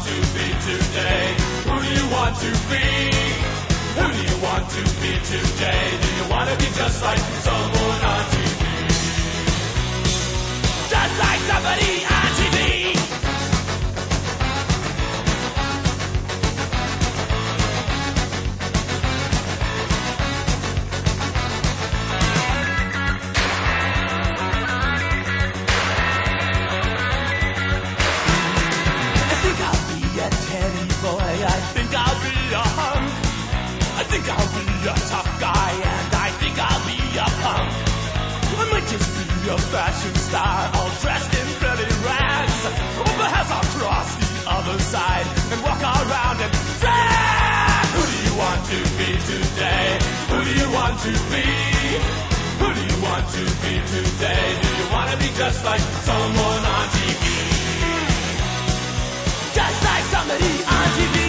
to be today? Who do you want to be? Who do you want to be today? Do you want to be just like someone on TV? Just like somebody on TV. I think I'll be a tough guy, and I think I'll be a punk. I might just be a fashion star, all dressed in bloody rags. Or perhaps I'll cross the other side and walk around and say, who do you want to be today? Who do you want to be? Who do you want to be today? Do you want to be just like someone on TV? Just like somebody on TV.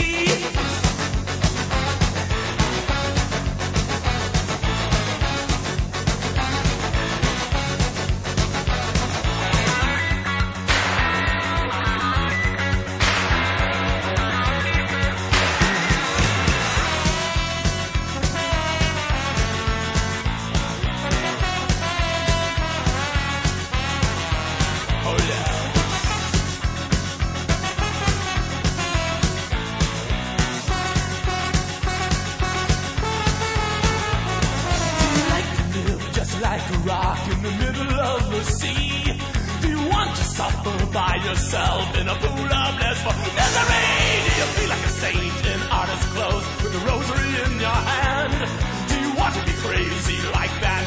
Like a rock in the middle of the sea. Do you want to suffer by yourself in a pool of bliss for misery? Do you feel like a saint in artist's clothes with a rosary in your hand? Do you want to be crazy like that?